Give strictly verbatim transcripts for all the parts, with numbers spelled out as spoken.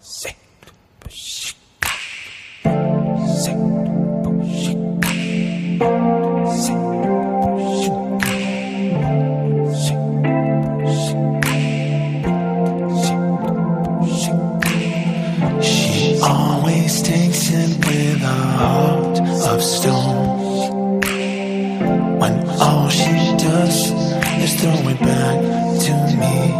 She always takes it with a heart of stone. When all she does is throw it back to me.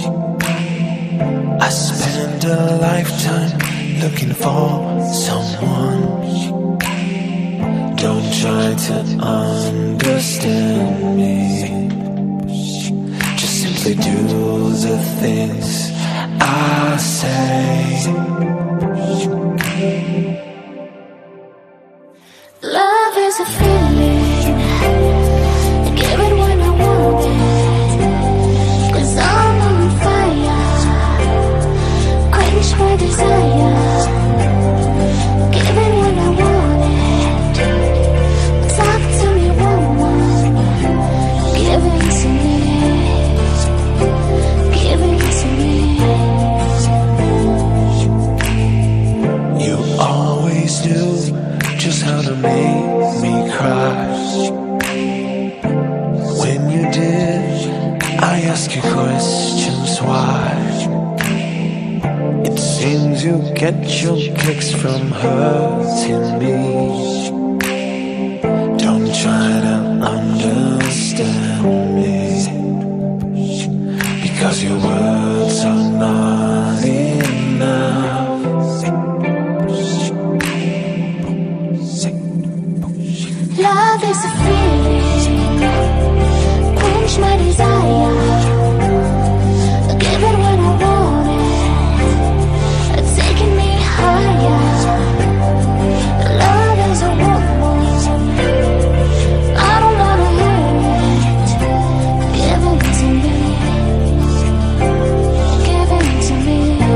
I spend a lifetime looking for someone. Don't try to understand me. Just simply do the things I say. Love is a feeling, give it when I want it, 'cause I'm on fire, quench my desire. Give it when I want it, talk to me, woman, give it to me, give it to me. You always knew just how to make me cry. When you did, I ask you questions why. It seems you get your kicks from hurting me. Don't try to understand me, because your words are not enough. Love is a feeling, quench my desire. Give it when I want it, taking me higher. Love is a woman, I don't wanna hear it. Give it to me, give it to me.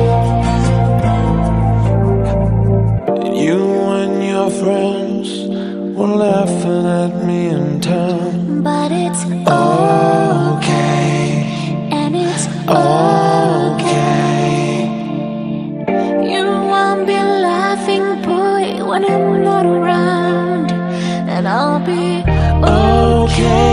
You and your friends were laughing at me in town. But it's Okay, and it's okay. You won't be laughing, boy, when I'm not around, and I'll be Okay.